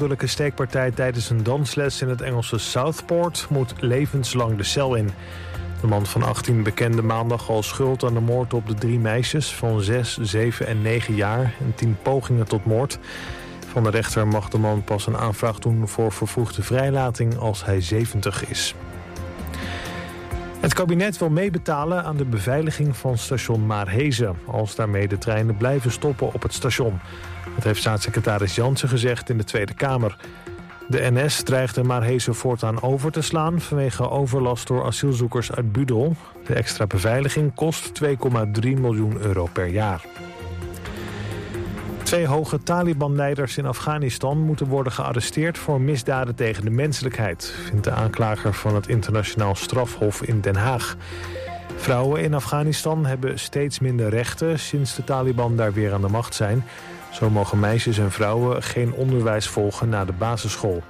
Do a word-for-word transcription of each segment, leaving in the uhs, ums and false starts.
dodelijke steekpartij tijdens een dansles in het Engelse Southport moet levenslang de cel in. De man van achttien bekende maandag al schuld aan de moord op de drie meisjes van zes, zeven en negen jaar en tien pogingen tot moord. Van de rechter mag de man pas een aanvraag doen voor vervroegde vrijlating als hij zeventig is. Het kabinet wil meebetalen aan de beveiliging van station Maarhezen, als daarmee de treinen blijven stoppen op het station. Dat heeft staatssecretaris Jansen gezegd in de Tweede Kamer. De N S dreigde Maarhezen voortaan over te slaan vanwege overlast door asielzoekers uit Budel. De extra beveiliging kost twee komma drie miljoen euro per jaar. Twee hoge Taliban-leiders in Afghanistan moeten worden gearresteerd voor misdaden tegen de menselijkheid, vindt de aanklager van het internationaal strafhof in Den Haag. Vrouwen in Afghanistan hebben steeds minder rechten sinds de Taliban daar weer aan de macht zijn. Zo mogen meisjes en vrouwen geen onderwijs volgen na de basisschool.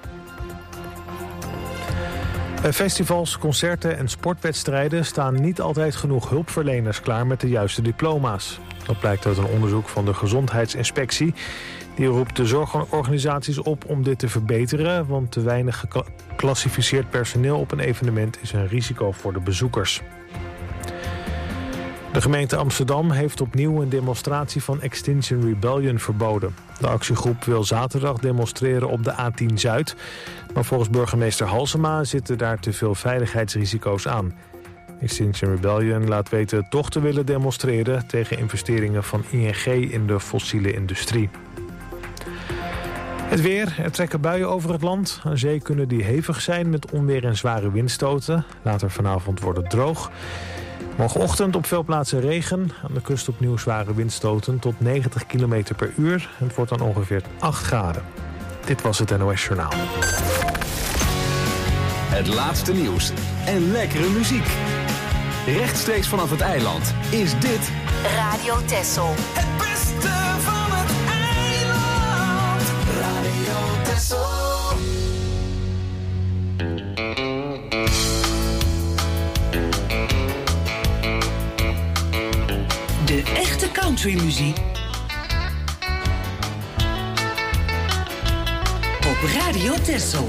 Bij festivals, concerten en sportwedstrijden staan niet altijd genoeg hulpverleners klaar met de juiste diploma's. Dat blijkt uit een onderzoek van de Gezondheidsinspectie. Die roept de zorgorganisaties op om dit te verbeteren, want te weinig geclassificeerd personeel op een evenement is een risico voor de bezoekers. De gemeente Amsterdam heeft opnieuw een demonstratie van Extinction Rebellion verboden. De actiegroep wil zaterdag demonstreren op de A tien Zuid. Maar volgens burgemeester Halsema zitten daar te veel veiligheidsrisico's aan. Extinction Rebellion laat weten toch te willen demonstreren tegen investeringen van I N G in de fossiele industrie. Het weer. Er trekken buien over het land. Aan zee kunnen die hevig zijn met onweer en zware windstoten. Later vanavond wordt het droog. Morgenochtend op veel plaatsen regen. Aan de kust opnieuw zware windstoten tot negentig kilometer per uur. Het wordt dan ongeveer acht graden. Dit was het N O S Journaal. Het laatste nieuws en lekkere muziek. Rechtstreeks vanaf het eiland is dit Radio Texel. Het beste van het eiland. Radio Texel. De echte countrymuziek op Radio Texel.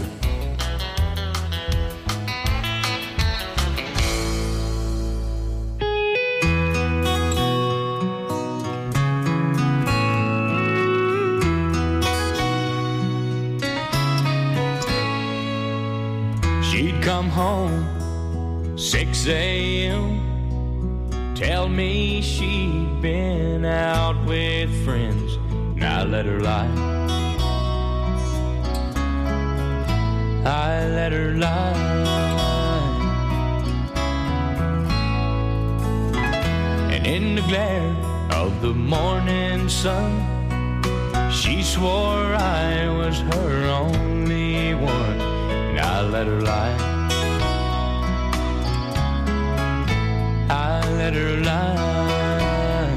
She'd come home six a.m. Tell me she'd been out with friends, and I let her lie. I let her lie. And in the glare of the morning sun, she swore I was her only one, and I let her lie. I let her lie.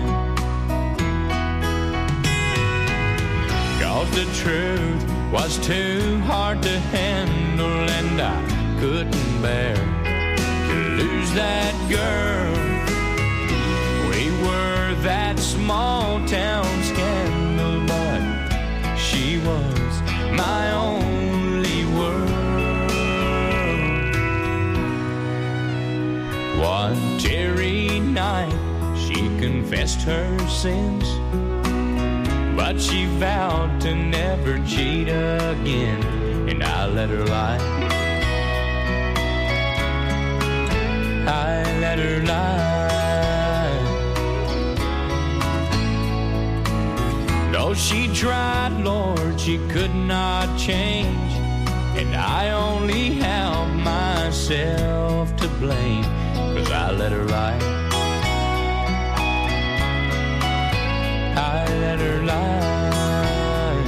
'Cause the truth was too hard to handle, and I couldn't bear to lose that girl. We were that small town scandal, but she was my only world. One teary night she confessed her sins, but she vowed to never cheat again, and I let her lie. I let her lie. Though she tried, Lord, she could not change, and I only have myself to blame, 'cause I let her lie. I let her lie.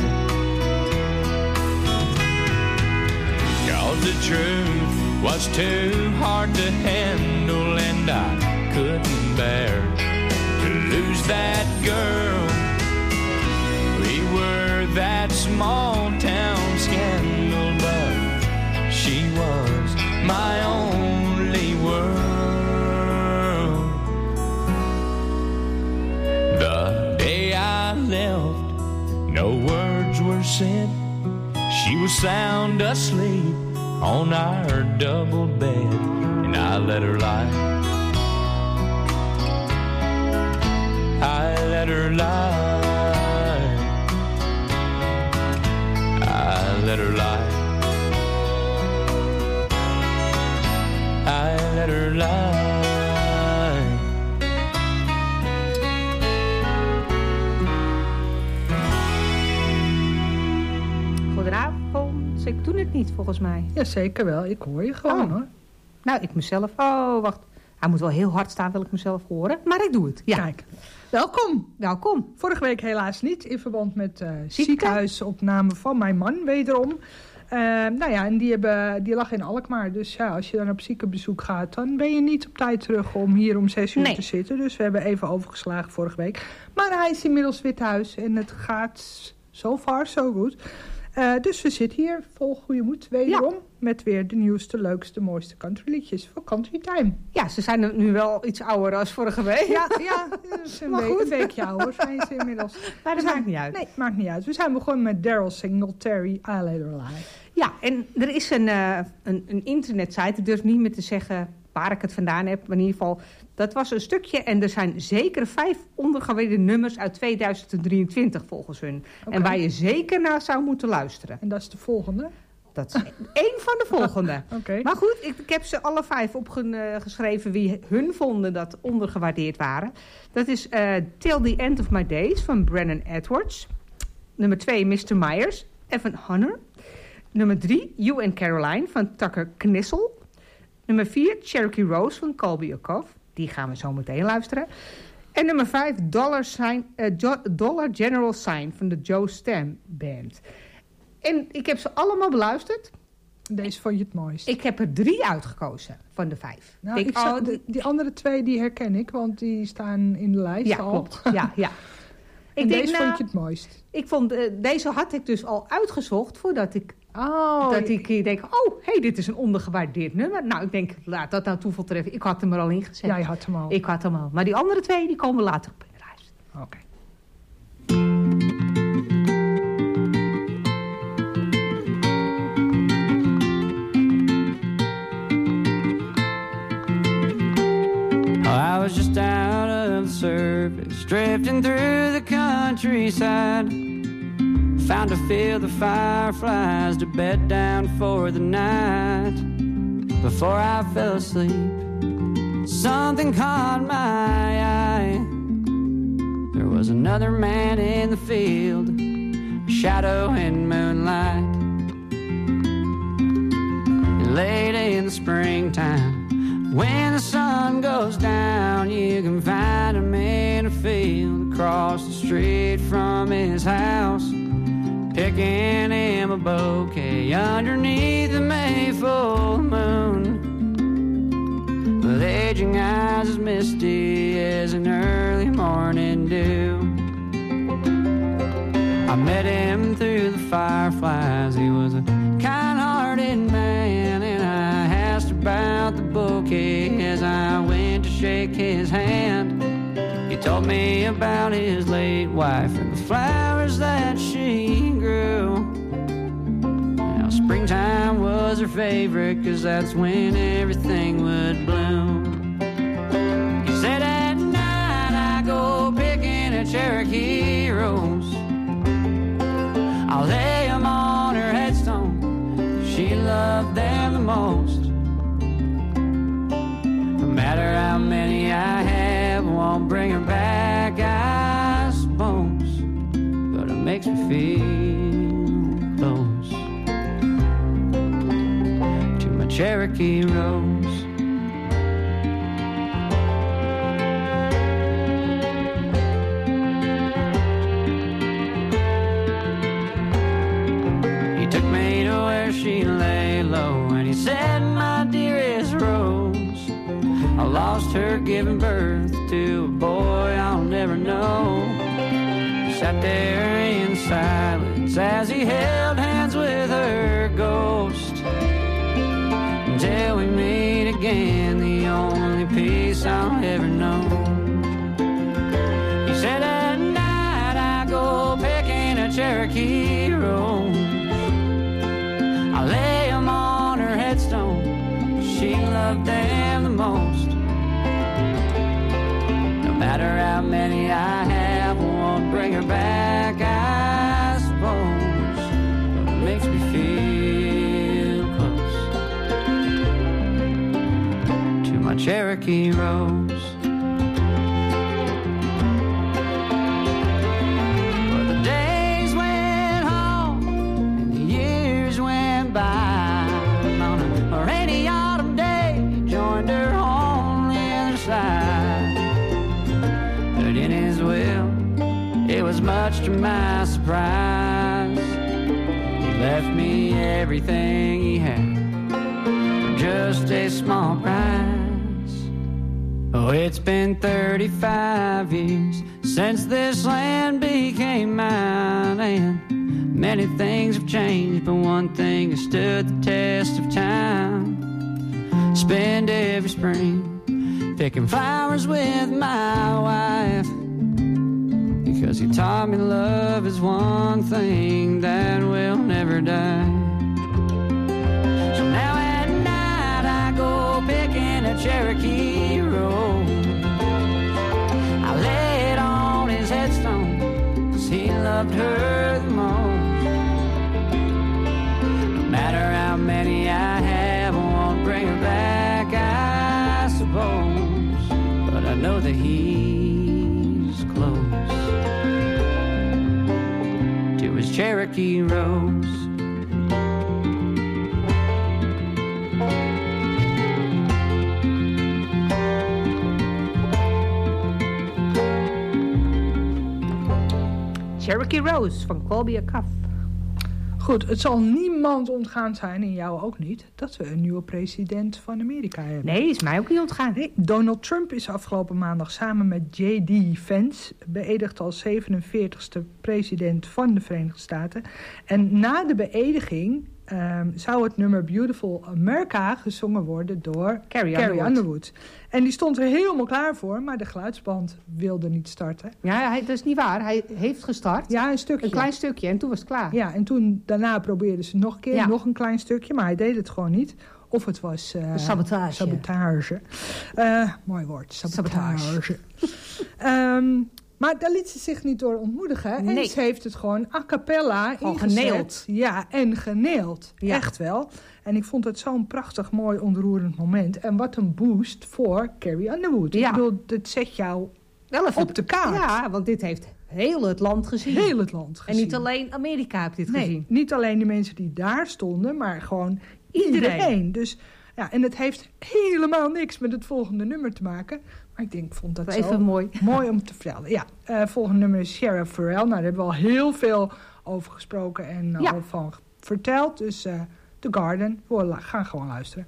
'Cause the truth was too hard to handle, and I couldn't bear to lose that girl. We were that small town scandal, but she was my only world. The day I left, no words were said. She was sound asleep on our double bed, and I let her lie. I let her lie. I let her lie. I let her lie. Goedenavond. Ik doe het niet volgens mij. Ja, zeker wel. Ik hoor je gewoon oh. hoor. Nou, ik mezelf. Oh, wacht. Hij moet wel heel hard staan, wil ik mezelf horen. Maar ik doe het. Ja. Kijk. Welkom. Welkom. Vorige week helaas niet in verband met uh, ziekenhuisopname van mijn man wederom. Uh, nou ja, en die, hebben, die lag in Alkmaar. Dus ja, als je dan op ziekenbezoek gaat, dan ben je niet op tijd terug om hier om zes uur nee. te zitten. Dus we hebben even overgeslagen vorige week. Maar hij is inmiddels weer thuis en het gaat so far so good. Uh, dus we zitten hier vol goede moed wederom. Ja. Met weer de nieuwste, leukste, mooiste countryliedjes voor Country Time. Ja, ze zijn nu wel iets ouder als vorige week. Ja, ja dat is een, week, een weekje ouder zijn ze inmiddels. Maar dat zijn, maakt niet uit. Nee, maakt niet uit. We zijn begonnen met Daryl Singletary, I Let Her Lie. Ja, en er is een, uh, een, een internetsite. Ik durf niet meer te zeggen waar ik het vandaan heb. Maar in ieder geval, dat was een stukje. En er zijn zeker vijf ondergewaardeerde nummers uit tweeduizend drieëntwintig volgens hun. Okay. En waar je zeker naar zou moeten luisteren. En dat is de volgende? Dat is één van de volgende. Okay. Maar goed, ik, ik heb ze alle vijf opgeschreven wie hun vonden dat ondergewaardeerd waren. Dat is uh, Till the End of My Days van Brennan Edwards. Nummer twee, mister Myers, Evan Hunter. Nummer drie, You and Caroline van Tucker Knissel. Nummer vier, Cherokee Rose van Colby O'Koff. Die gaan we zo meteen luisteren. En nummer vijf, Dollar, Sign, uh, jo- Dollar General Sign van de Joe Stam Band. En ik heb ze allemaal beluisterd. Deze vond je het mooist? Ik heb er drie uitgekozen van de vijf. Nou, ik zou, die, die andere twee die herken ik, want die staan in de lijst ja, al. Klopt. Ja, ja. En ik deze denk, vond je het mooist? Ik vond, uh, deze had ik dus al uitgezocht voordat ik... Oh, dat ik ik denk, oh, hey, dit is een ondergewaardeerd nummer. Nou, ik denk, laat dat nou toeval treffen. Ik had hem er al in gezet. Ja, je had hem al. Ik had hem al. Maar die andere twee, die komen later op in de lijst. Oké. Okay. I was just out of the service, drifting through the countryside. Found a field of fireflies to bed down for the night. Before I fell asleep, something caught my eye. There was another man in the field, a shadow in moonlight. Late in the springtime, when the sun goes down, you can find him in a field across the street from his house, picking him a bouquet underneath the May full moon, with aging eyes as misty as an early morning dew. I met him through the fireflies. He was a kind-hearted man, and I asked about the bouquet as I went to shake his hand. He told me about his late wife and the flowers that she grew. Now springtime was her favorite, 'cause that's when everything would bloom. He said at night I go picking a Cherokee rose. I'll lay them on her headstone, she loved them the most. No matter how many I have, won't bring her back, I suppose, but it makes me feel close to my Cherokee rose. He took me to where she lay low, and he said, my dearest Rose, I lost her giving birth to a boy I'll never know. He sat there in silence as he held hands with her ghost, until we meet again, the only peace I'll ever know. He said at night I go picking a Cherokee rose. I lay them on her headstone. She loved them the most. No matter how many I have, I won't bring her back, I suppose. But it makes me feel close to my Cherokee Rose. Much to my surprise, he left me everything he had for just a small price. Oh, it's been thirty-five years since this land became mine, and many things have changed, but one thing has stood the test of time. Spend every spring picking flowers with my wife, because he taught me love is one thing that will never die. So now at night I go picking a Cherokee Rose. I lay it on his headstone, cause he loved her the most. No matter how many I have, I won't bring her back, I suppose. But I know that he's close to his Cherokee Rose. Cherokee Rose van Colby Cuff. Goed, het zal niemand ontgaan zijn, en jou ook niet, dat we een nieuwe president van Amerika hebben. Nee, is mij ook niet ontgaan. Nee, Donald Trump is afgelopen maandag samen met J D Vance beëdigd als zevenenveertigste president van de Verenigde Staten. En na de beëdiging um, zou het nummer Beautiful America gezongen worden door Carrie Carrie Underwood. Underwood. En die stond er helemaal klaar voor, maar de geluidsband wilde niet starten. Ja, hij, dat is niet waar. Hij heeft gestart. Ja, een stukje. Een klein stukje en toen was het klaar. Ja, en toen daarna probeerden ze nog een keer, Ja. nog een klein stukje, maar hij deed het gewoon niet. Of het was... Uh, sabotage. Sabotage. Uh, mooi woord, sabotage. um, maar daar liet ze zich niet door ontmoedigen. Nee. En ze heeft het gewoon a cappella Gewoon ingezet. geneeld. Ja, en geneeld. Ja. Echt wel. En ik vond het zo'n prachtig, mooi, ontroerend moment. En wat een boost voor Carrie Underwood. Ja. Ik bedoel, dit zet jou Wel even op de kaart. Ja, want dit heeft heel het land gezien. Heel het land gezien. En niet alleen Amerika heeft dit Nee, gezien. niet alleen de mensen die daar stonden, maar gewoon iedereen. Iedereen. Dus, ja, en het heeft helemaal niks met het volgende nummer te maken. Maar ik denk, ik vond dat Wel zo even mooi. mooi om te vertellen. Ja, uh, volgende nummer is Sheriff Pharrell. Nou, daar hebben we al heel veel over gesproken en Ja. al van verteld. Dus uh, The Garden, we gaan gewoon luisteren.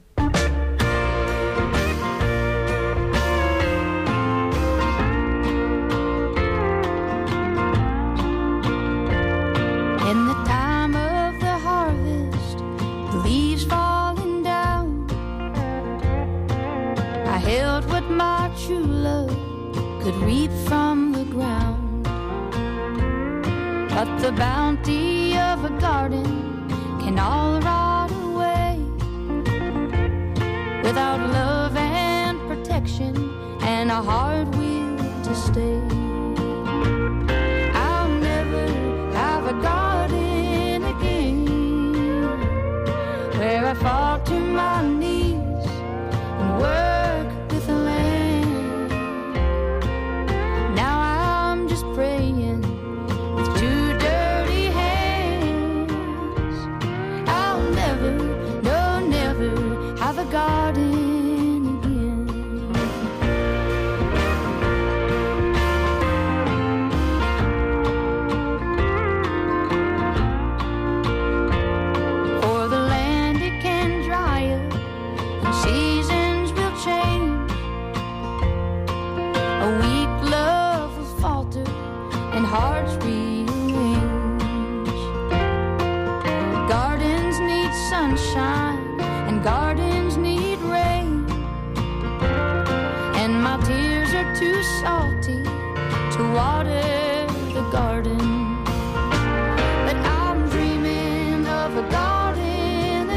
In the time of the harvest, the leaves falling down, I held what my true love could reap from the ground. But the bounty of a garden can all rot away without love and protection and a hard will to stay. A garden again where I fall to my knees and work with the land. Now I'm just praying with two dirty hands. I'll never, no, never have a garden. Hearts rearrange. Gardens need sunshine and gardens need rain, and my tears are too salty to water the garden. But I'm dreaming of a garden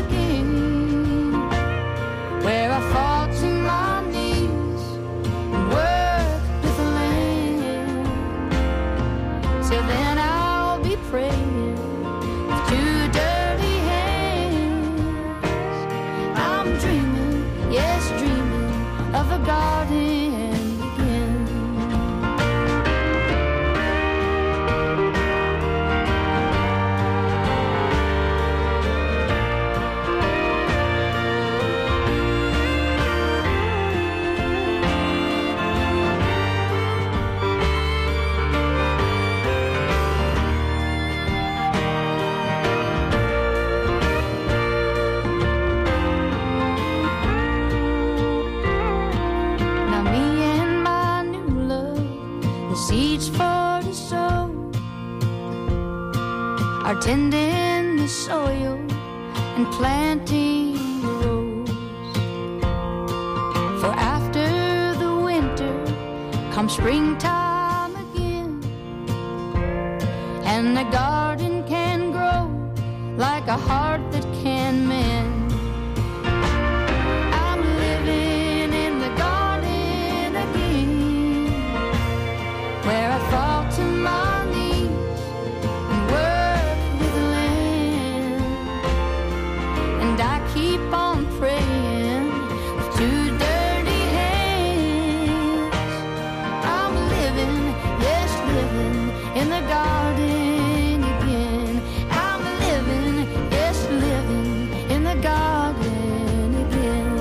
tending the soil and planting the rose. For after the winter comes springtime again, and the garden can grow like a heart that can mend. I'm living in the garden again, where I fall to my knees and work with the land, and I keep on praying with two dirty hands. I'm living, yes, living in the garden again. I'm living, yes, living in the garden again.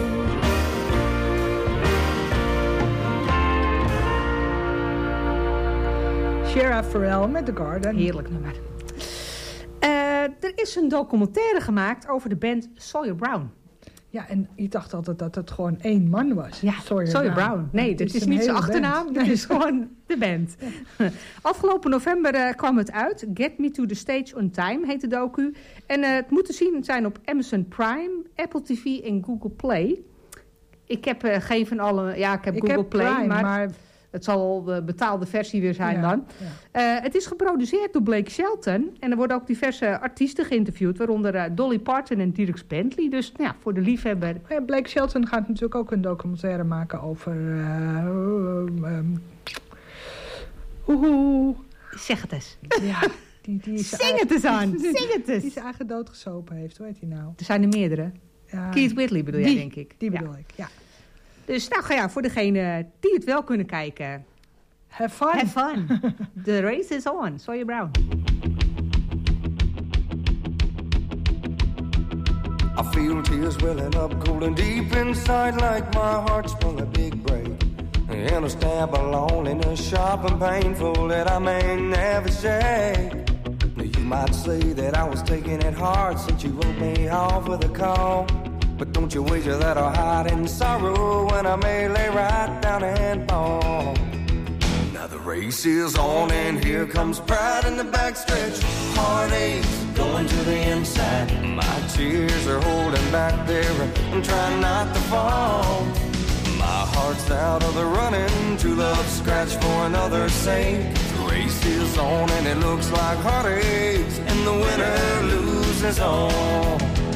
Shara Farrell met The Garden. Heerlijk nummer. Uh, er is een documentaire gemaakt over de band Sawyer Brown. Ja, en je dacht altijd dat het gewoon één man was. Ja, Sawyer, Sawyer Brown. Brown. Nee, Het dit is is, een niet hele zijn achternaam. band. Dit Nee. is gewoon de band. Ja. Afgelopen november uh, kwam het uit. Get Me to the Stage on Time heet de docu. En uh, het moet te zien zijn op Amazon Prime, Apple T V en Google Play. Ik heb uh, geen van alle... Ja, ik heb Ik Google heb Play, Prime, maar... maar Het zal de betaalde versie weer zijn Ja, dan. ja. Uh, het is geproduceerd door Blake Shelton. En er worden ook diverse artiesten geïnterviewd. Waaronder uh, Dolly Parton en Dierks Bentley. Dus nou ja, voor de liefhebber. Ja, Blake Shelton gaat natuurlijk ook een documentaire maken over... Uh, um, Oeh. Zeg het eens. Ja, die, die is Zing het eens aan. Zing het Die eens. zijn eigen doodgesopen heeft. Hoe heet hij nou? Er zijn er meerdere. Ja, Keith Whitley bedoel die, jij, denk ik. Die Ja. bedoel ik, ja. Dus nou ga ja, voor degenen die het wel kunnen kijken. Have fun. Have fun. The race is on. Sawyer Brown. I feel tears welling up cold and deep inside, like my heart sprung a big break. And a stab of loneliness sharp and painful that I may never shake. Now you might say that I was taking it hard since you wrote me off with a call. But don't you wager that I'll hide in sorrow when I may lay right down and fall. Now the race is on and here comes pride in the backstretch. Heartaches going to the inside. My tears are holding back there. I'm trying not to fall. My heart's out of the running. True love scratch for another's sake. The race is on and it looks like heartaches, and the winner loses all.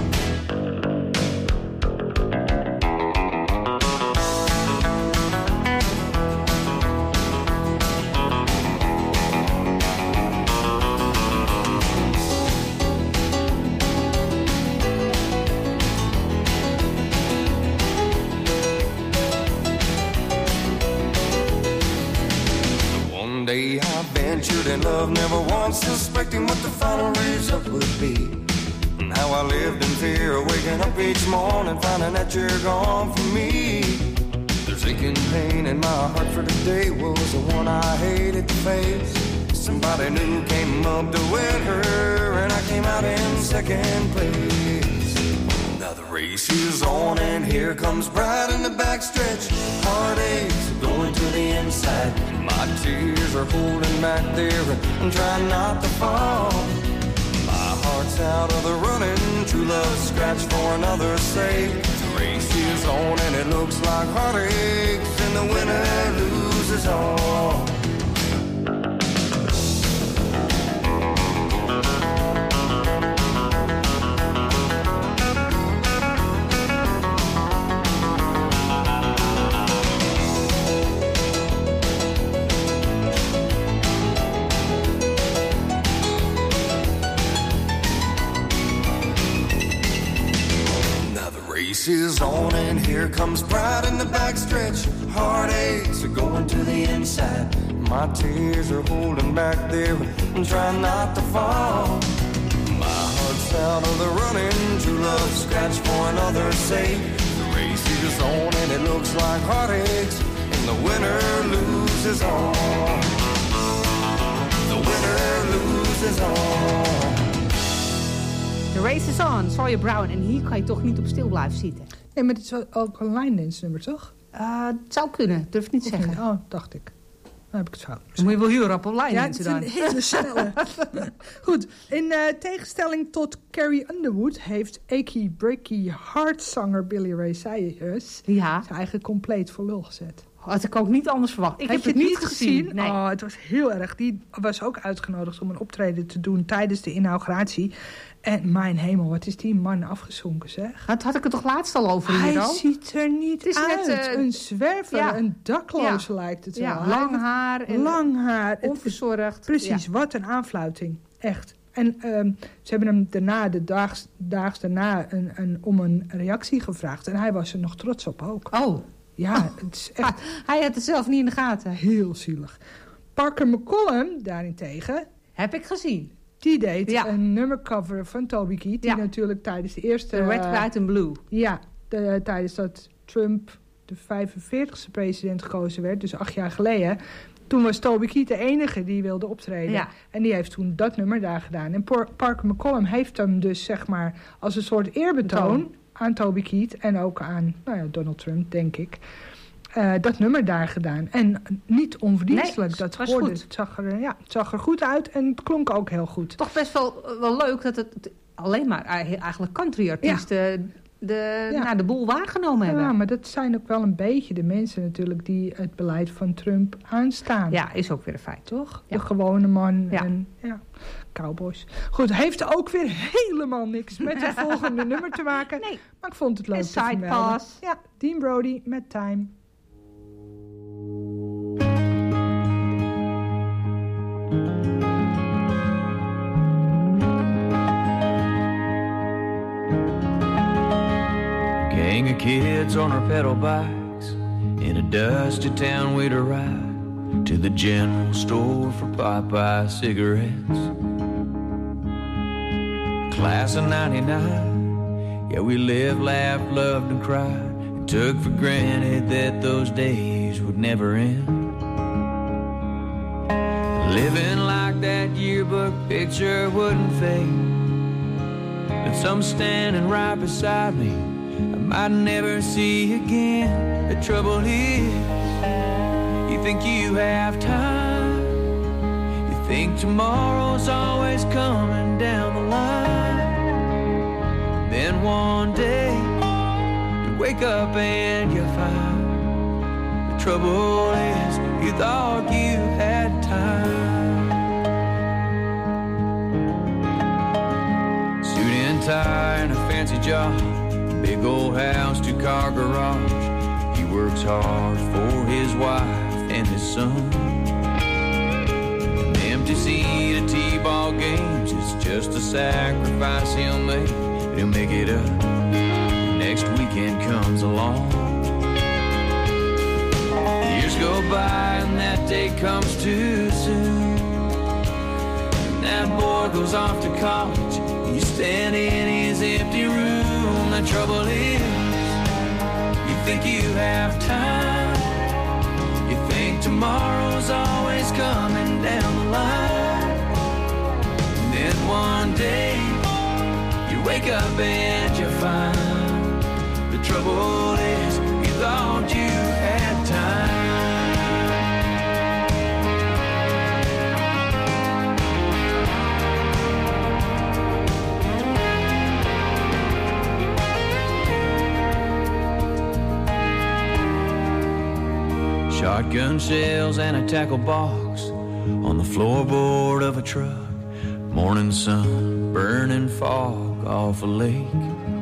Day I ventured in love, never once suspecting what the final result would be. And how I lived in fear, waking up each morning, finding that you're gone from me. There's aching pain in my heart for today was the one I hated to face. Somebody new came up to win her, and I came out in second place. Now the race is on and here comes pride in the backstretch. Heartaches going to the inside. My tears are holding back there. I'm trying not to fall. My heart's out of the running. True love scratch for another's sake. The race is on and it looks like heartaches, and the winner loses all. Is on and here comes pride in the backstretch. Heartaches are going to the inside. My tears are holding back there. I'm trying not to fall. My heart's out of the running. True love scratch for another's sake. The race is on and it looks like heartaches, and the winner loses all. The winner loses all. The race is on, Sawyer Brown. En hier kan je toch niet op stil blijven zitten. Nee, maar het is ook een line dance nummer, toch? Uh, het zou kunnen, durf ik niet te zeggen. Oh, dacht ik. Dan heb ik het fout. Dan moet je wel heel rap op lijn ja, mensen dan. het is een hele snelle. Goed, in uh, tegenstelling tot Carrie Underwood heeft achy breaky heartzanger Billy Ray Cyrus ja. zijn eigen compleet voor lul gezet. Had ik ook niet anders verwacht. Ik heb, heb je het niet gezien. gezien. Nee. Oh, het was heel erg. Die was ook uitgenodigd om een optreden te doen tijdens de inauguratie. En mijn hemel, wat is die man afgezonken, zeg. Dat had ik het toch laatst al over hier Hij al? ziet er niet Het is uit. net, uh, een zwerver, ja. een dakloze ja. lijkt het ja, wel. lang haar. En lang haar. Onverzorgd. Precies, ja. wat een aanfluiting. Echt. En um, ze hebben hem daarna, de daags, daags daarna, een, een, om een reactie gevraagd. En hij was er nog trots op ook. Oh. Ja, het is echt... Ah, hij had het zelf niet in de gaten. Heel zielig. Parker McCollum, daarentegen... Heb ik gezien. Die deed ja. een nummercover van Toby Keith. Die ja. natuurlijk tijdens de eerste... The Red, White and Blue. Ja, de, tijdens dat Trump de vijfenveertigste president gekozen werd. Dus acht jaar geleden. Toen was Toby Keith de enige die wilde optreden. Ja. En die heeft toen dat nummer daar gedaan. En Parker McCollum heeft hem dus zeg maar als een soort eerbetoon... Betoon. aan Toby Keith en ook aan nou ja, Donald Trump, denk ik... Uh, dat nummer daar gedaan. En niet onverdienstelijk. Nee, dat was hoorde. goed. Het zag, er, ja, het zag er goed uit en het klonk ook heel goed. Toch best wel, wel leuk dat het alleen maar eigenlijk country-artiesten... Ja. De, ja. nou, de boel waargenomen hebben. Ja, maar dat zijn ook wel een beetje de mensen natuurlijk... die het beleid van Trump aanstaan. Ja, is ook weer een feit. Toch? Ja. De gewone man ja. en ja, cowboys. Goed, heeft ook weer helemaal niks met het volgende nummer te maken. Nee. Maar ik vond het leuk een te vermelden. sidepass. Ja, Dean Brody met Time. Gang of kids on our pedal bikes in a dusty town we'd arrive to the general store for Popeye cigarettes. Class of ninety-nine, yeah, we lived, laughed, loved, and cried, and took for granted that those days would never end. Living like that yearbook picture wouldn't fade, but some standing right beside me I might never see again. The trouble is, you think you have time, you think tomorrow's always coming down the line. Then one day, you wake up and you find the trouble is, you thought you had time. Suit and tie and a fancy job, big old house, two-car garage. He works hard for his wife and his son. An empty seat at T-ball games is just a sacrifice he'll make. But he'll make it up next weekend comes along. Years go by and that day comes too soon. And that boy goes off to college. You stand in his empty room. The trouble is, you think you have time, you think tomorrow's always coming down the line. And then one day, you wake up and you find the trouble is, you thought you had time. Shotgun shells and a tackle box on the floorboard of a truck. Morning sun, burning fog off a lake.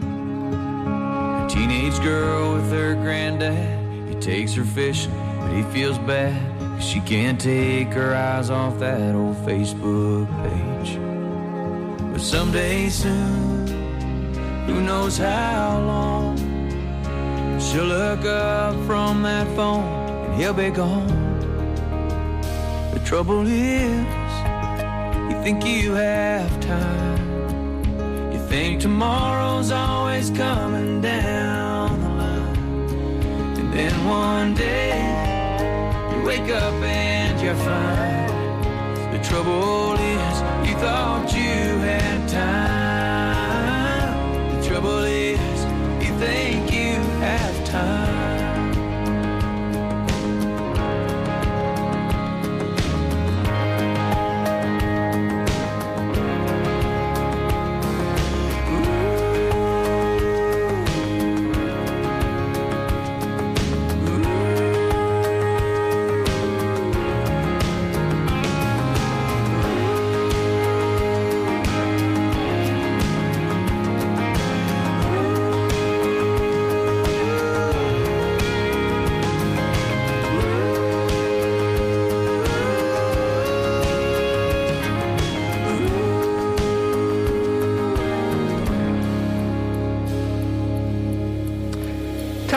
A teenage girl with her granddad, he takes her fishing, but he feels bad 'cause she can't take her eyes off that old Facebook page. But someday soon, who knows how long, she'll look up from that phone, he'll be gone. The trouble is, you think you have time, you think tomorrow's always coming down the line. And then one day, you wake up and you find the trouble is, you thought you had time. The trouble is, you think you have time.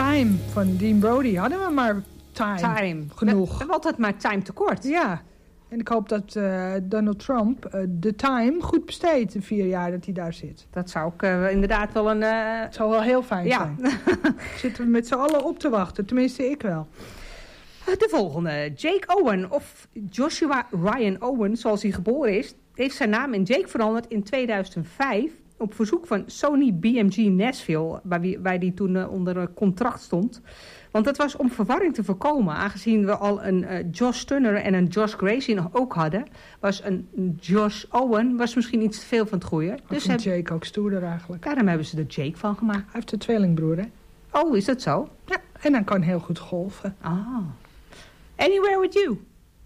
Time van Dean Brody hadden we maar time, Time. genoeg. We hebben altijd maar time tekort. Ja, en ik hoop dat uh, Donald Trump uh, de time goed besteedt, de vier jaar dat hij daar zit. Dat zou ook uh, inderdaad wel een... Uh... Het zou wel heel fijn ja. zijn. Zitten we met z'n allen op te wachten, tenminste ik wel. De volgende, Jake Owen, of Joshua Ryan Owen, zoals hij geboren is, heeft zijn naam in Jake veranderd in tweeduizend vijf op verzoek van Sony B M G Nashville, waar hij waar die toen uh, onder contract stond. Want dat was om verwarring te voorkomen, aangezien we al een uh, Josh Turner en een Josh Gracie nog ook hadden, was een Josh Owen was misschien iets te veel van het goede. Dus heb... Jake ook stoerder eigenlijk. Daarom hebben ze er Jake van gemaakt. Hij heeft een tweelingbroer, hè? Oh, is dat zo? Ja, en hij kan heel goed golfen. Ah. Anywhere with you.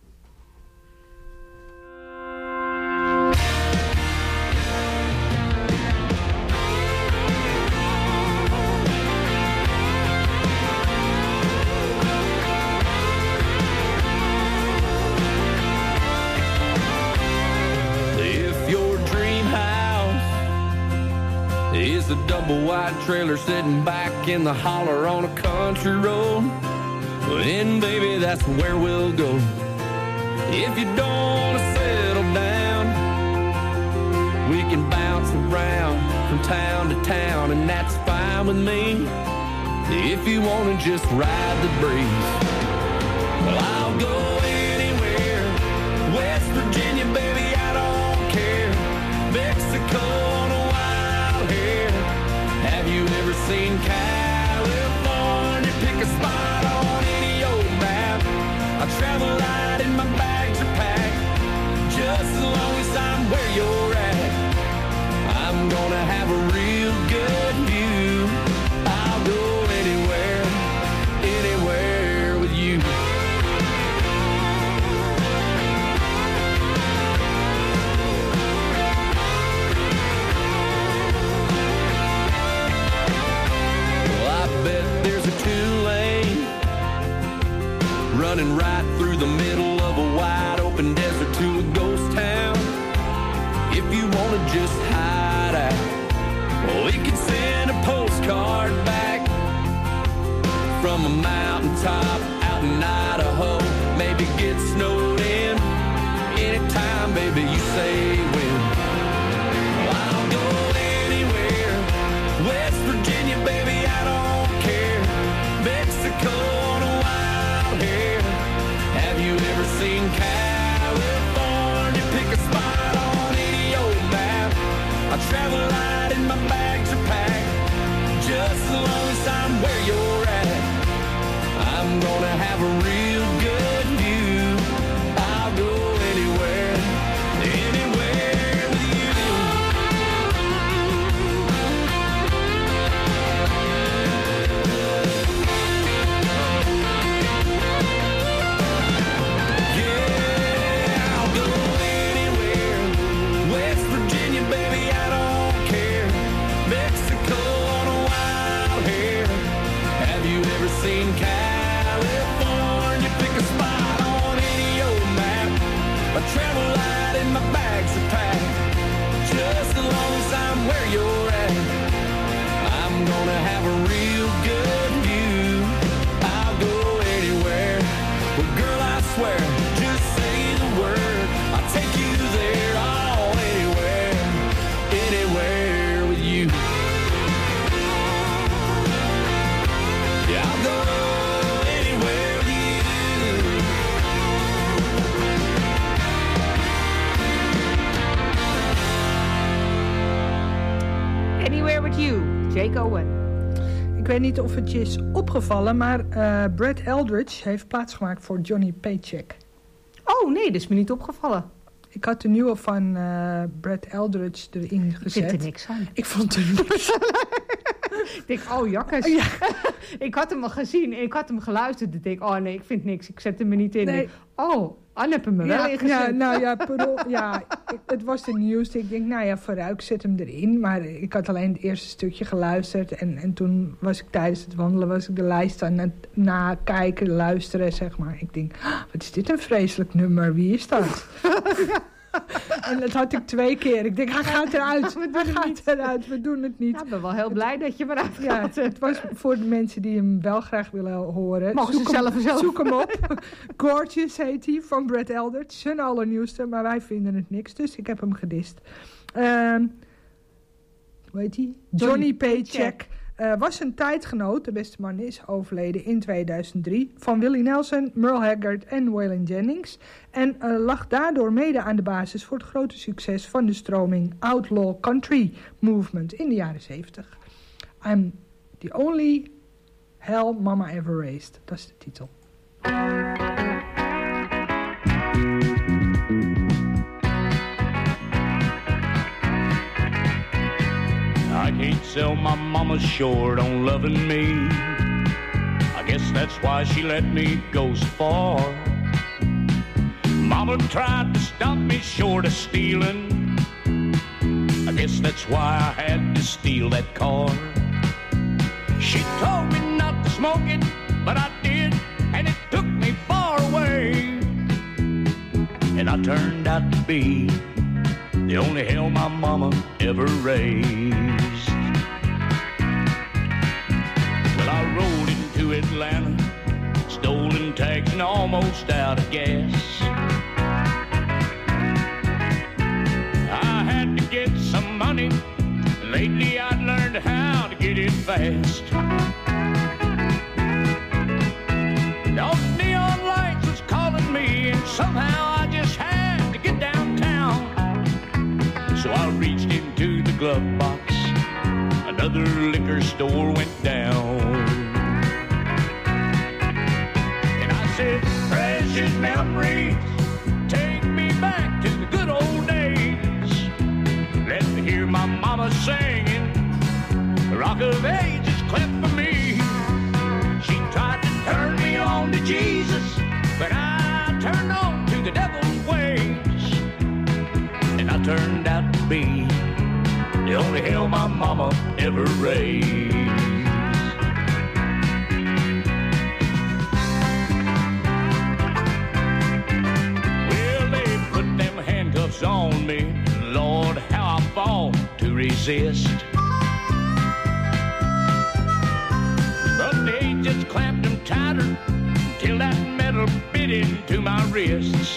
If your dream house is a double wide trailer sitting back in the holler on a country road, then baby, that's where we'll go. If you don't want to settle down, we can bounce around from town to town, and that's fine with me. If you want to just ride the breeze, well, I'll go anywhere. West Virginia, baby, I don't care. Mexico on a wild hair. Have you ever seen California? Pick a spot on any old map. I travel light and my bags are packed, just as long as I'm where you're at. I'm gonna have a real good view. I'll go anywhere, anywhere with you. Well, I bet there's a two-lane running right through the middle of a wide open desert to a ghost town. If you wanna just hide out, well, we can send a postcard back from a mountaintop out in Idaho. Maybe get snowed in anytime, baby, you say when. Well, I'll go anywhere. West Virginia, baby, I don't care. Mexico on a wild hair. Have you ever seen California? Pick a spot on any old map. I travel light and my bags are packed, just as long as I'm where you're at. I'm gonna have a real good view. I'll go anywhere, anywhere with you. Yeah, I'll go anywhere. West Virginia, baby, I don't care. Mexico on a wild hair. Have you ever seen California? Pick a spot on any old map. I travel light and my bags are packed, just as long as I'm where you're at. I'm gonna have a real good view. I'll go anywhere. Well, girl, I swear, just say the word, I'll take you there. All anywhere, anywhere with you. Yeah, I'll go anywhere with you. Anywhere with you, Jake Owen. Ik weet niet of het je is opgevallen, maar uh, Brad Eldridge heeft plaatsgemaakt voor Johnny Paycheck. Oh nee, dat is me niet opgevallen. Ik had de nieuwe van uh, Brad Eldridge erin gezet. Ik vind er niks aan. Ik vond er niks aan. Ik denk, oh jakkes. Ja. Ik had hem al gezien, ik had hem geluisterd. Ik denk, oh nee, ik vind niks, ik zet hem er niet in. Nee. Oh, Anne heeft hem er ja, wel ingezet. Ja, nou ja, pardon, ja ik, het was de nieuwste. Ik denk, nou ja, vooruit, ik zet hem erin. Maar ik had alleen het eerste stukje geluisterd. En, en toen was ik tijdens het wandelen, was ik de lijst aan het nakijken, luisteren, zeg maar. Ik denk, wat is dit een vreselijk nummer, wie is dat? En dat had ik twee keer. Ik denk, hij gaat eruit. We doen Hij het gaat niet. eruit. We doen het niet. Nou, ik ben wel heel blij dat je me eruit Ja, gaat. het was voor de mensen die hem wel graag willen horen. Mogen ze Zoek hem- zelf zelf. Zoek hem op. Gorgeous heet hij, van Brad Eldredge. Zijn allernieuwste, maar wij vinden het niks. Dus ik heb hem gedist. Ehm hoe heet hij? Johnny Paycheck. Uh, was een tijdgenoot, de beste man is overleden in tweeduizend drie... van Willie Nelson, Merle Haggard en Waylon Jennings. En uh, lag daardoor mede aan de basis voor het grote succes van de stroming Outlaw Country Movement in de jaren zeventig. I'm the only hell mama ever raised. Dat is de titel. I can't sell my mama short on loving me. I guess that's why she let me go so far. Mama tried to stop me short of stealing. I guess that's why I had to steal that car. She told me not to smoke it, but I did, and it took me far away. And I turned out to be the only hell my mama ever raised. Well, I rode into Atlanta, stolen tags and almost out of gas. I had to get some money. Lately I'd learned how to get it fast. Those neon lights was calling me, and somehow I just had to get downtown. So I reached into the glove box. Another liquor store went down. And I said, precious memories, take me back to the good old days. Let me hear my mama singing. The Rock of Ages clap for me. She tried to turn me on to Jesus, but I turned on to the devil's ways. And I turned out to be the only hell my mama ever raised. Well, they put them handcuffs on me. Lord, how I fought to resist. But they just clamped them tighter till that metal bit into my wrists.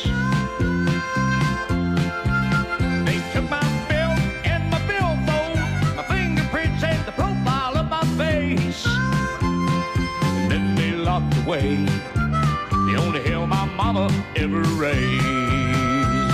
They took my belt and my billfold, my fingerprints and the profile of my face. And then they locked away the only hell my mama ever raised.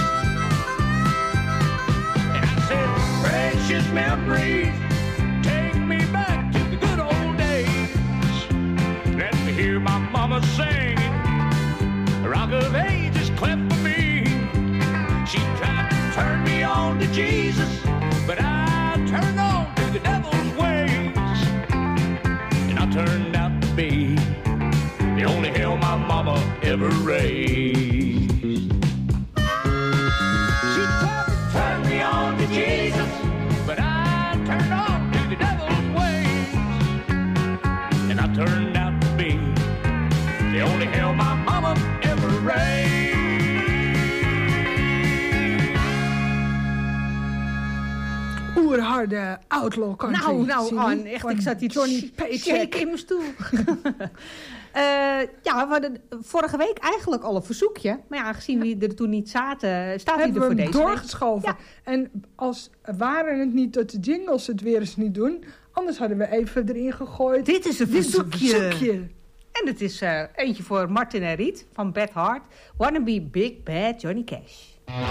And I said, precious memories, take me back to the good old days. Let me hear my mama singing. The Rock of Ages clap for me. She tried to turn me on to Jesus, but I turned on to the devil's ways. And I turned out to be the only hell my mama ever raised. She tried to turn me on to Jesus, but I turned on to the devil's ways. And I turned out to be the only hell my mama ever raised. Oerharde outlaw country. Nou, nou, Zie je? Anne, echt, Van ik zat hier Johnny shake Paycheck. in mijn stoel. Uh, ja, we hadden vorige week eigenlijk al een verzoekje. Maar ja, aangezien we er toen niet zaten, staat hij er Hebben voor we hem deze doorgeschoven. week. En als waren het niet dat de jingles het weer eens niet doen, anders hadden we even erin gegooid. Dit is een Dit is een verzoekje. verzoekje. En het is uh, eentje voor Martin en Riet van Bad Heart. Wanna be big bad Johnny Cash.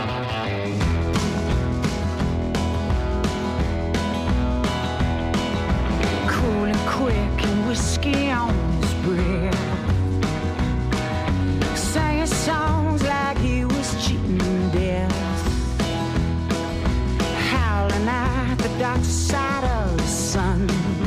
Cool and quick and whiskey on his breath, singing songs like he was cheating death, howling at the dark side of the sun,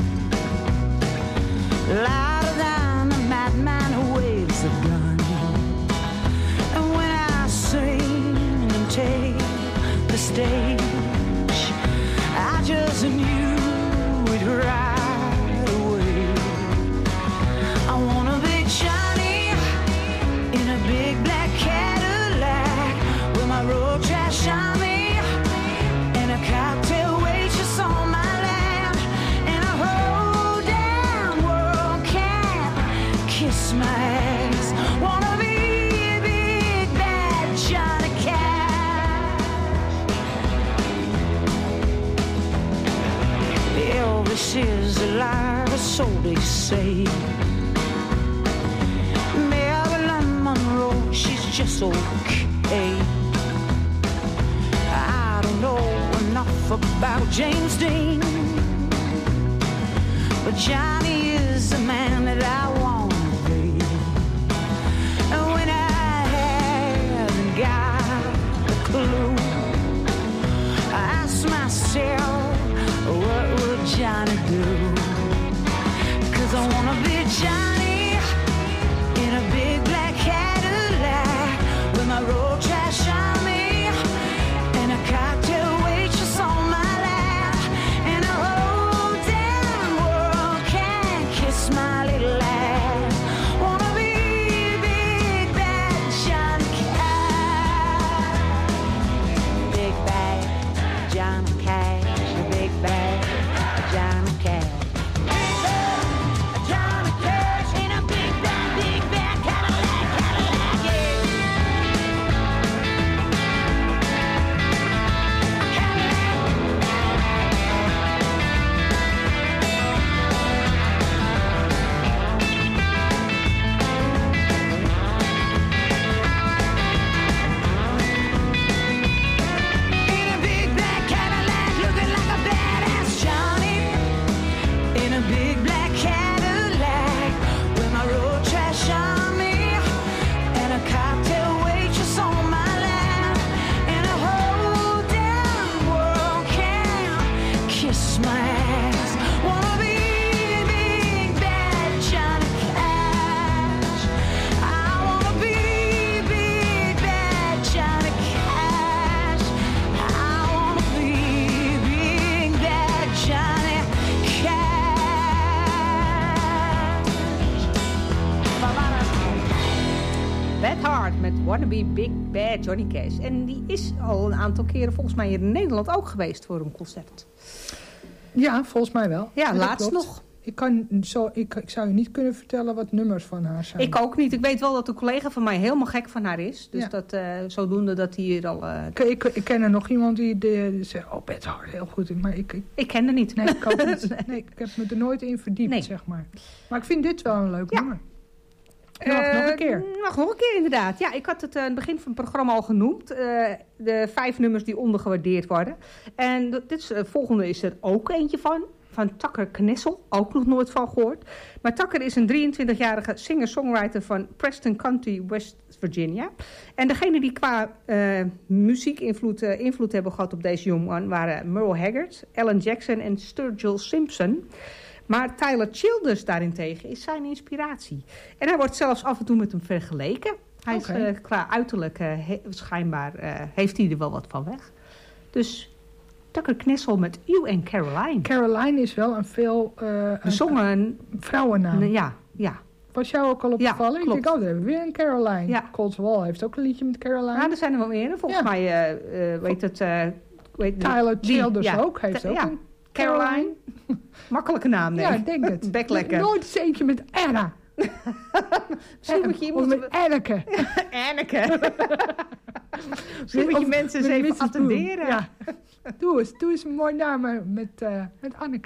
louder than a madman who waves a gun. And when I sing and take the stage, I just knew it right away. I wanna be Johnny in a big black Cadillac with my road trash on. is alive, or so they say. Marilyn Monroe, she's just okay. I don't know enough about James Dean, but Johnny is the man that I want to be. And when I haven't got a clue, I ask myself, what would Johnny do? 'Cause I wanna be Johnny in a big black Cadillac with my road trash on me and a cocktail waitress on my lap, and the whole damn world can kiss my little ass. Wanna be big bad Johnny Cash, big bad Johnny Cash, big bad Johnny Cash. Wanna Be Big Bad Johnny Cash. En die is al een aantal keren volgens mij hier in Nederland ook geweest voor een concert. Ja, volgens mij wel. Ja, ja laatst klopt. nog. Ik, kan zo, ik, ik zou je niet kunnen vertellen wat nummers van haar zijn. Ik ook niet. Ik weet wel dat een collega van mij helemaal gek van haar is. Dus ja. dat, uh, zodoende dat hij hier al... Uh... Ik, ik, ik ken er nog iemand die, die, die zegt, oh, Beth Hart, heel goed. Maar ik, ik, ik ken er niet. Nee, ik ook niet. Nee, ik heb me er nooit in verdiept, nee. zeg maar. Maar ik vind dit wel een leuk ja. nummer. Nog, uh, nog een keer. Nog, nog een keer, inderdaad. Ja, ik had het uh, aan het begin van het programma al genoemd. Uh, de vijf nummers die ondergewaardeerd worden. En dit is, uh, volgende is er ook eentje van. Van Tucker Knessel. Ook nog nooit van gehoord. Maar Tucker is een drieëntwintigjarige singer-songwriter van Preston County, West Virginia. En degene die qua uh, muziekinvloed uh, invloed hebben gehad op deze jongen waren Merle Haggard, Alan Jackson en Sturgill Simpson. Maar Tyler Childers daarentegen is zijn inspiratie. En hij wordt zelfs af en toe met hem vergeleken. Hij okay. is uh, qua uiterlijk uh, he, schijnbaar uh, heeft hij er wel wat van weg. Dus Tucker Knessel met You and Caroline. Caroline is wel een veel uh, bezongen een, vrouwennaam. Een, ja, ja. Was jou ook al opgevallen? Ja, klopt. Ik denk, oh, daar hebben we weer een Caroline. Ja. Cold Wall heeft ook een liedje met Caroline. Ja, er zijn er wel meer. Volgens ja. mij, uh, uh, weet het... Uh, weet Tyler Childers ja. ook, heeft ook ja. een Caroline. Caroline. Makkelijke naam, nee. Ja, ik denk het. Bek lekker. Nooit eens eentje met Anna. Misschien moet je iemand... Of met Anneke. Anneke. Misschien moet je mensen eens even attenderen. Ja. Doe eens, doe eens een mooi naam met, uh, met Anneke.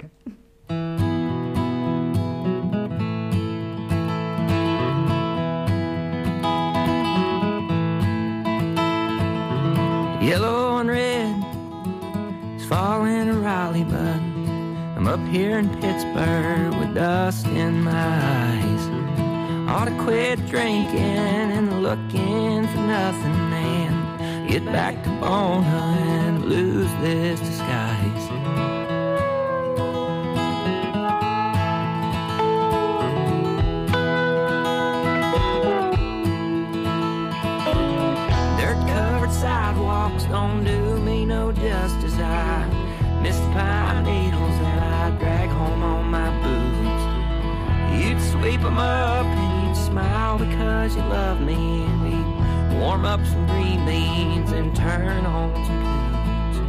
Yellow and red, it's falling in Raleigh, but I'm up here in Pittsburgh with dust in my eyes. Ought to quit drinking and looking for nothing, man. Get back to Bona and lose this disguise. Dirt-covered sidewalks don't do me no justice. I miss the pine needles that I drag home on my boots. You'd sweep them up and you'd smile because you love me, and we'd warm up some green beans and turn on some tunes.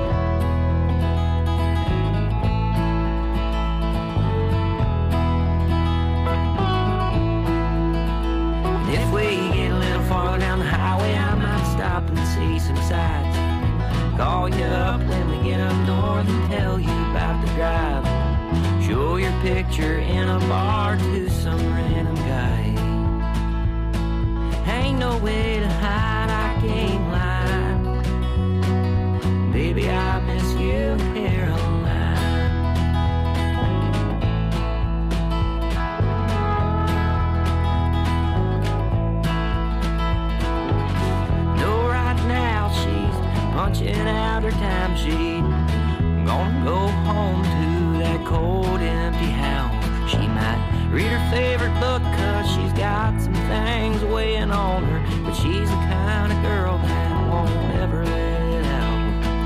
If we get a little farther down the highway, I might stop and see some sights. Call you up when we get up north and tell you about the drive. Show you picture in a bar to some random guy. Ain't no way to hide, I can't lie. Baby, I miss you, Caroline. No, right now she's punching out her time sheet. Gonna go home to that cold, empty house. She might read her favorite book cause she's got some things weighing on her, but she's the kind of girl that won't ever let it out.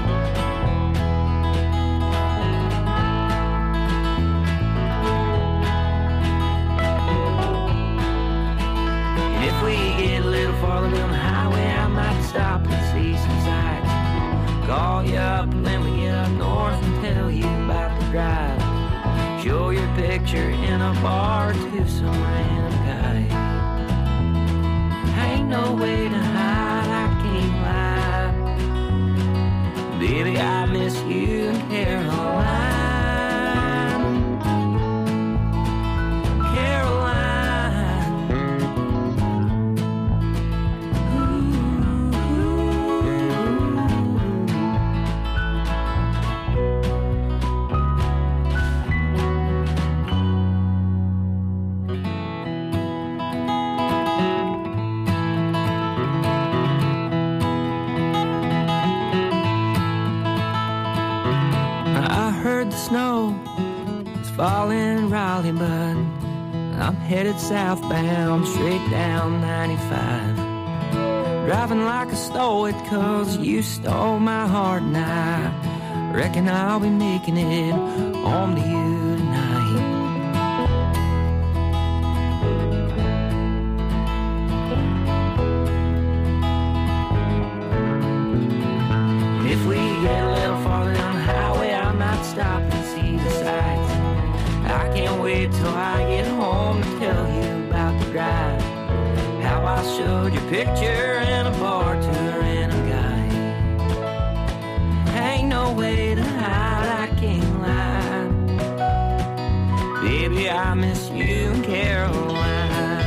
And if we get a little farther down the highway, I might stop and see some sights. Call you up when we get up north and tell you about the drive. Show your picture in a bar to some random guy. Ain't no way to hide, I can't lie. Baby, I miss you, Caroline. Snow is falling in Raleigh, but I'm headed southbound, straight down ninety-five. Driving like I stole it cause you stole my heart, and I reckon I'll be making it home to you tonight. If we get a little farther down the highway, I might stop and see the sights. I can't wait till I get home to tell you about the drive. How I showed your picture in a bar to a random guy. Ain't no way to hide, I can't lie. Baby, I miss you, Caroline.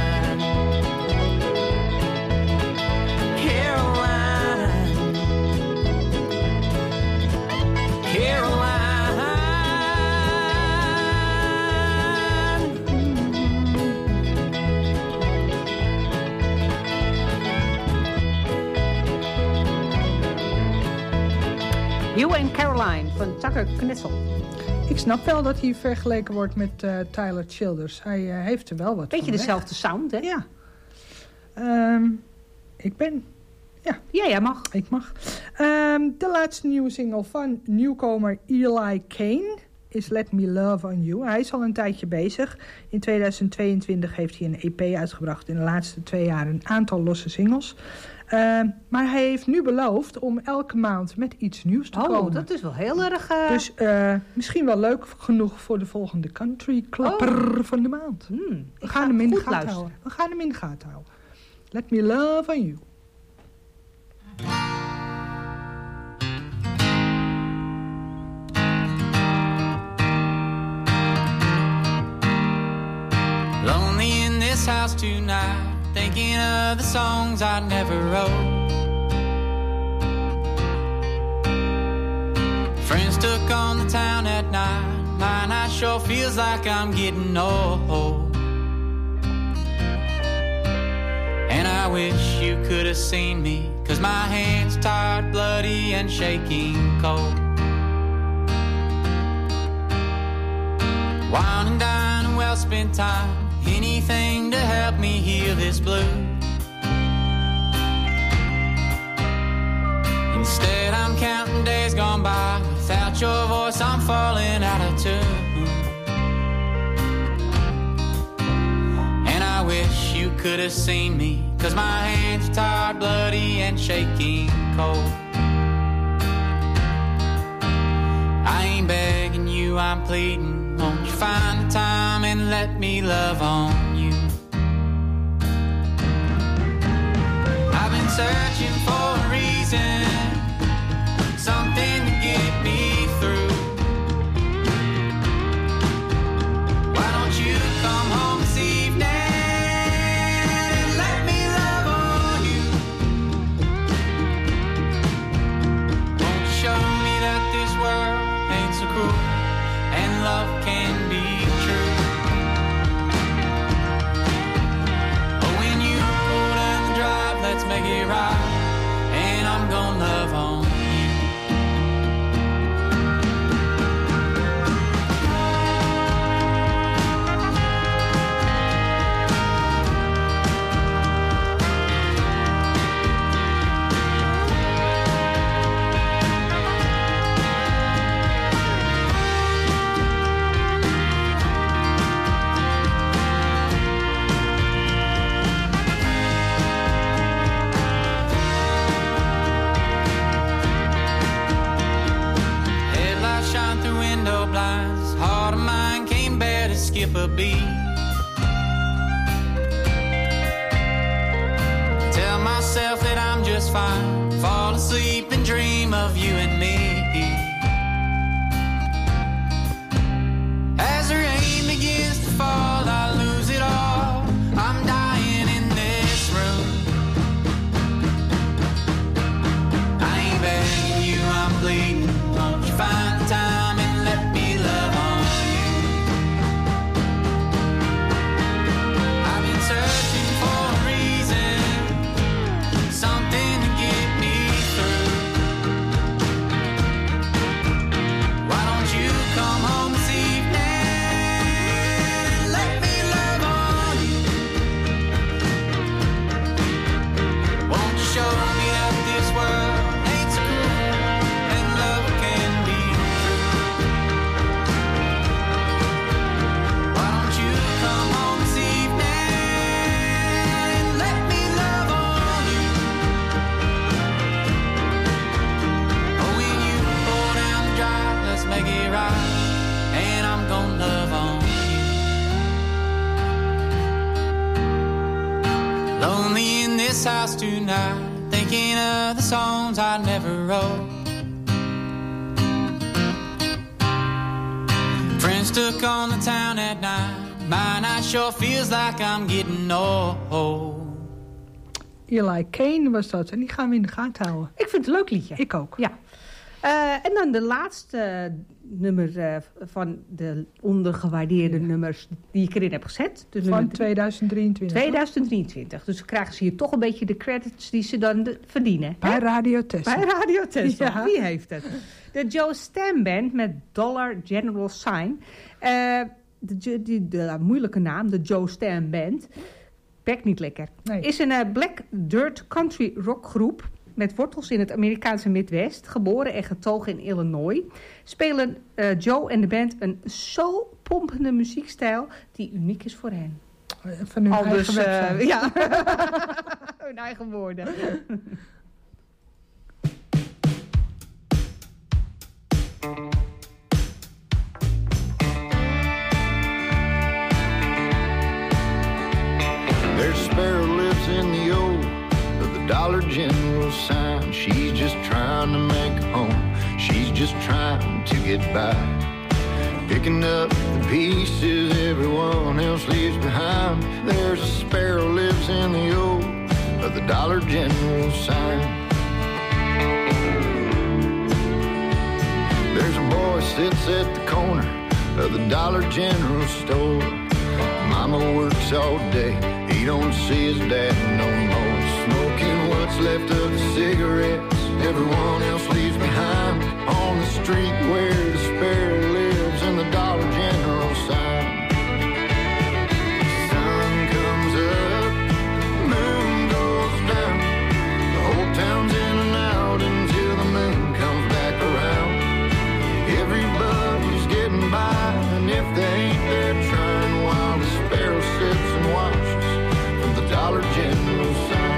You and Caroline van Tucker Knessel. Ik snap wel dat hij vergeleken wordt met uh, Tyler Childers. Hij uh, heeft er wel wat Beetje van dezelfde weg. sound, hè? Ja. Um, ik ben... Ja. Ja, jij mag. Ik mag. Um, de laatste nieuwe single van nieuwkomer Eli Kane is Let Me Love On You. Hij is al een tijdje bezig. In tweeduizend tweeëntwintig heeft hij een E P uitgebracht. In de laatste twee jaar een aantal losse singles. Uh, maar hij heeft nu beloofd om elke maand met iets nieuws te oh, komen. Oh, dat is wel heel erg... Uh... Dus uh, misschien wel leuk genoeg voor de volgende country klapper oh. van de maand. Hmm, We gaan hem in de gaten luisteren. houden. We gaan hem in de gaten houden. Let Me Love On You. Lonely in this house tonight, thinking of the songs I never wrote. Friends took on the town at night, my night sure feels like I'm getting old. And I wish you could have seen me, 'cause my hands tired, bloody and shaking cold. Wine and dine and well spent time, anything to help me heal this blue. Instead I'm counting days gone by, without your voice I'm falling out of tune. And I wish you could have seen me, 'cause my hands are tired, bloody and shaking cold. I ain't begging you, I'm pleading, won't you find the time and let me love on you? I've been searching for a reason, something to get me through. skip a beat. Tell myself that I'm just fine, fall asleep and dream of you and me. As the rain begins to fall, I lose it all. I'm dying in this room. I ain't begging you, I'm pleading. Won't you find the time and let me love on you? I've been searching for a reason, something to get me through. Why don't you come home this evening and let me love on you? Won't you show me that this world ain't so cruel and love can be true? Why don't you come home this evening and let me love on you? Oh, when you pour down the drive, let's make it right, and I'm gonna love on you. Lonely in this house tonight, thinking of the songs I never wrote. Friends took on the town at night, my night sure feels like I'm getting old. Eli Kane was dat. En die gaan we in de gaten houden. Ik vind het een leuk liedje. Ik ook. Ja. Uh, en dan de laatste uh, nummer uh, van de ondergewaardeerde ja. nummers die ik erin heb gezet. Dus van tweeduizend drieëntwintig. tweeduizend drieëntwintig. Dus krijgen ze hier toch een beetje de credits die ze dan de, verdienen. Bij hè? Radio Tessel. Bij Radio Tessel. Ja. Wie heeft het? De Joe Stam Band met Dollar General Sign. Uh, de, de, de, de moeilijke naam, de Joe Stam Band. Bek niet lekker. Nee. Is een uh, black dirt country rockgroep met wortels in het Amerikaanse Midwest, geboren en getogen in Illinois, spelen uh, Joe en de band een soul-pompende muziekstijl die uniek is voor hen. Van hun Al eigen dus, website. uh, ja, hun eigen woorden. There's a sparrow lives in the old of the Dollar General sign. She's just trying to make a home. She's just trying to get by. Picking up the pieces everyone else leaves behind. There's a sparrow lives in the old of the Dollar General sign. There's a boy sits at the corner of the Dollar General store. Mama works all day, he don't see his dad no more. Smoking what's left of the cigarettes everyone else leaves behind. On the street where the sparrow lives in the Dollar General sign. Sun comes up, moon goes down. The whole town's in and out until the moon comes back around. Everybody's getting by, and if they ain't, they're trying while the sparrow sits and watches from the Dollar General sign.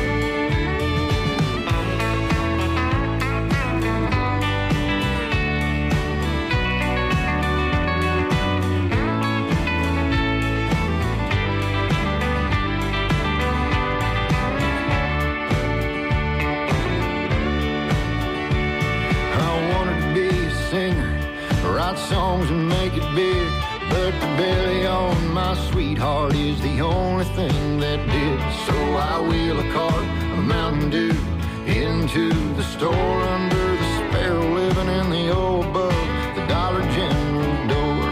Write songs and make it big, but the belly on my sweetheart is the only thing that did. So I wheel a cart of Mountain Dew into the store under the sparrow living in the old above the Dollar General door.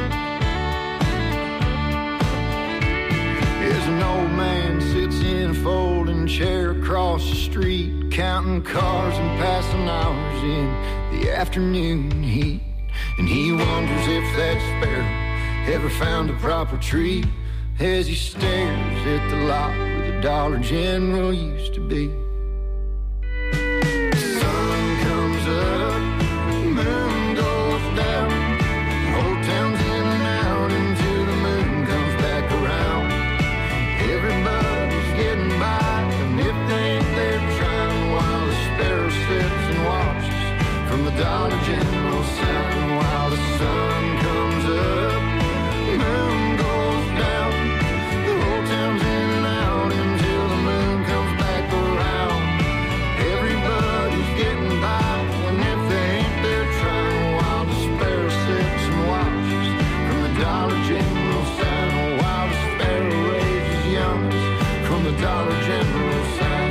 As an old man sits in a folding chair across the street, counting cars and passing hours in the afternoon heat. And he wonders if that sparrow ever found a proper tree as he stares at the lot where the Dollar General used to be. Sun comes up, moon goes down. The whole town's in and out until the moon comes back around. Everybody's getting by, and if they ain't, they're trying while the sparrow sits and watches from the Dollar General sign. While the sun comes up, moon Dollar General sign.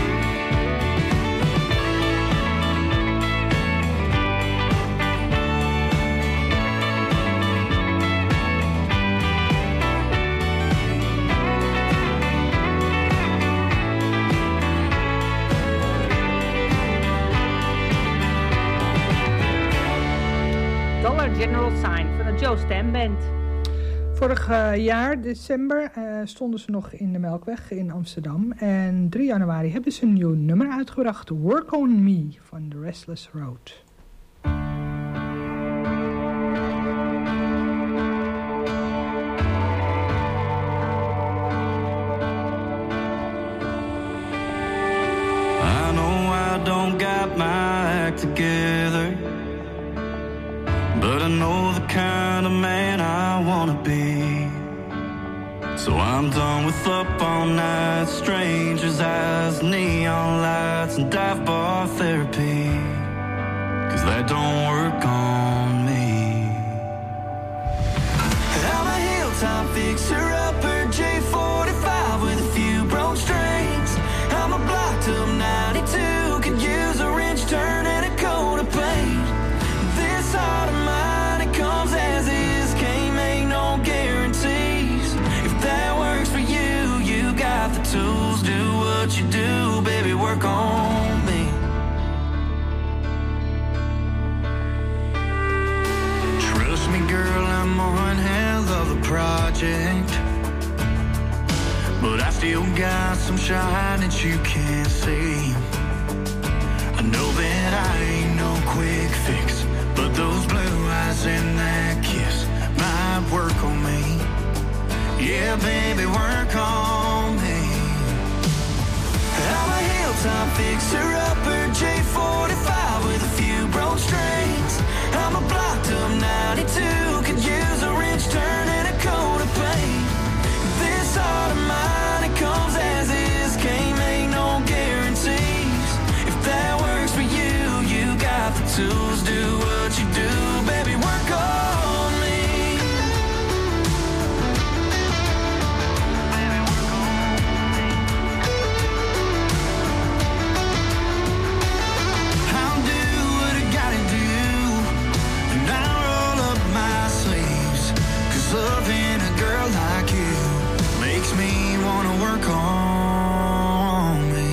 Dollar General Sign van de Joe Stam Band. Vorig uh, jaar, december, uh, stonden ze nog in de Melkweg in Amsterdam. En drie januari hebben ze een nieuw nummer uitgebracht. Work on Me van The Restless Road. I know I don't got my act together, but I know the kind of man I wanna be. So I'm done with up all night, strangers' eyes, neon lights, and dive bar therapy, 'cause that don't work on me. I'm a hilltop fixer-upper, J forty-five with a few broke strings. I'm a blocked up ninety-two, could use a wrench turn and a coat of paint. This heart of mine, it comes as is, can't make no guarantees. If that works for you, you got the tools, do what you do, baby, work on me. Trust me, girl, I'm one hell of a project, but I still got some shine that you can't see. I know that I ain't no quick fix, but those blue eyes and that kiss might work on me. Yeah, baby, work on me. I'm a hilltop fixer-upper, J forty-five with a few broke strings. I'm a blocked up ninety-two, could use a wrench turn and a coat of paint. This heart of mine, it comes as is, can't make no guarantees. If that works for you, you got the tools, do what you do, baby, work on me. Baby, work on me. I'll do what I gotta do, and I'll roll up my sleeves, 'cause loving a girl like you makes me wanna work on me.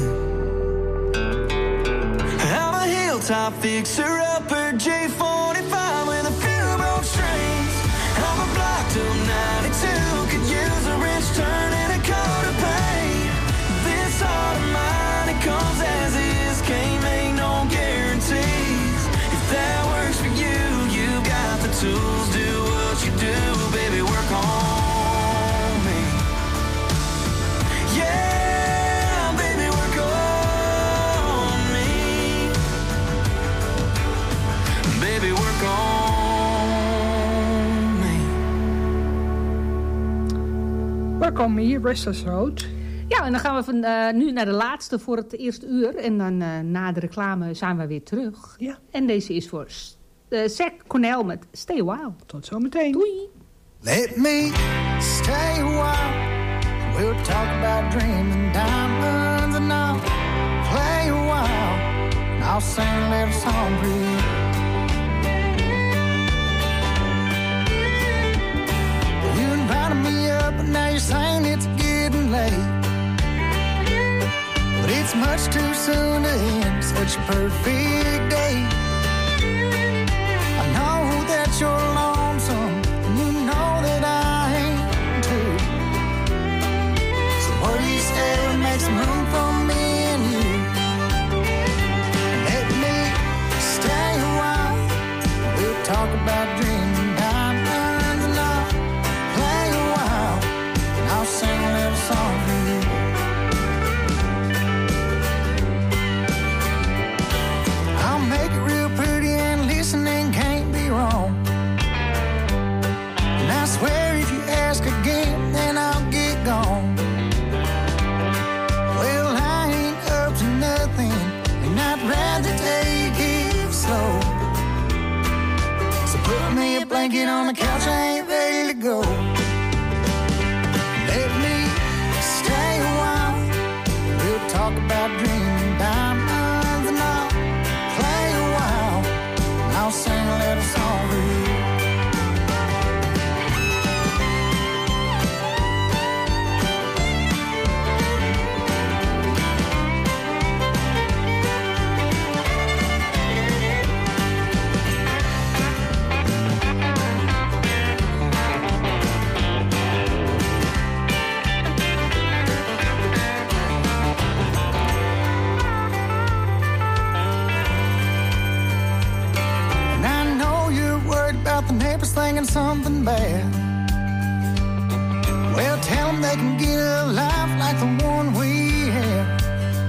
I'm a hilltop fixer-upper, J forty-five with a few broke strings. I'm a blocked up ninety-two, could use a wrench turn and a coat of paint. This heart of mine, it comes as is, can't make no guarantees. If that works for you, you got the tools, do what you do, baby, work on me. Yeah, baby, work on me. Baby, work on me. Work on Me, Restless Road. Ja, en dan gaan we van, uh, nu naar de laatste voor het eerste uur. En dan uh, na de reclame zijn we weer terug. Ja. En deze is voor uh, Zach Cornell met Stay a While. Tot zometeen. Doei. Let me stay a while. We'll talk about dreaming diamonds and I'll play a while. And I'll sing a little song for you. You invited me up, but now you're saying it's getting late. But it's much too soon to end such a perfect day. I know that you're lonesome, and you know that I am too. So what do you say we make some room for me and you? Let me stay a while. We'll talk about dreaming diamonds and I'll play a while. And I'll sing a little song for you. I'll make it real pretty and listening can't be wrong. And I swear if you ask again, then I'll get gone. Well, I ain't up to nothing, and I'd rather take it slow. So put me a blanket on the couch, I ain't ready to go. Let me stay a while. something bad. Well, tell them they can get a life like the one we have.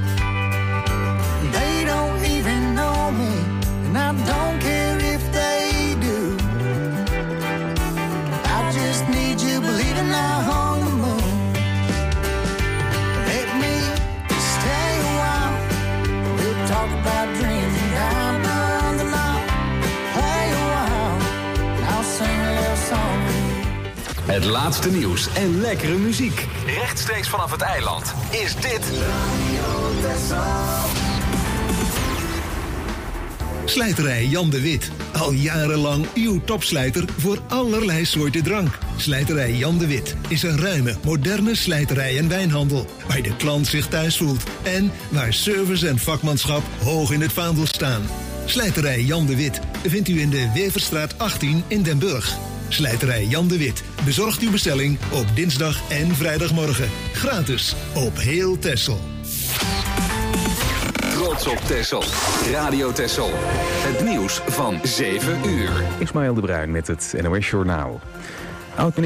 They don't even know me, and I don't care if they do. I just need you believing I hung the moon. Let me stay a while. We'll talk about dreams and down under the law. Play a while, and I'll sing a little song for you. Het laatste nieuws en lekkere muziek. Rechtstreeks vanaf het eiland is dit... Slijterij Jan de Wit. Al jarenlang uw topslijter voor allerlei soorten drank. Slijterij Jan de Wit is een ruime, moderne slijterij en wijnhandel. Waar de klant zich thuis voelt. En waar service en vakmanschap hoog in het vaandel staan. Slijterij Jan de Wit vindt u in de Weverstraat achttien in Den Burg. Slijterij Jan de Wit bezorgt uw bestelling op dinsdag en vrijdagmorgen. Gratis op heel Texel. Trots op Texel. Radio Texel. Het nieuws van zeven uur. Ismaël de Bruin met het N O S Journaal. Oud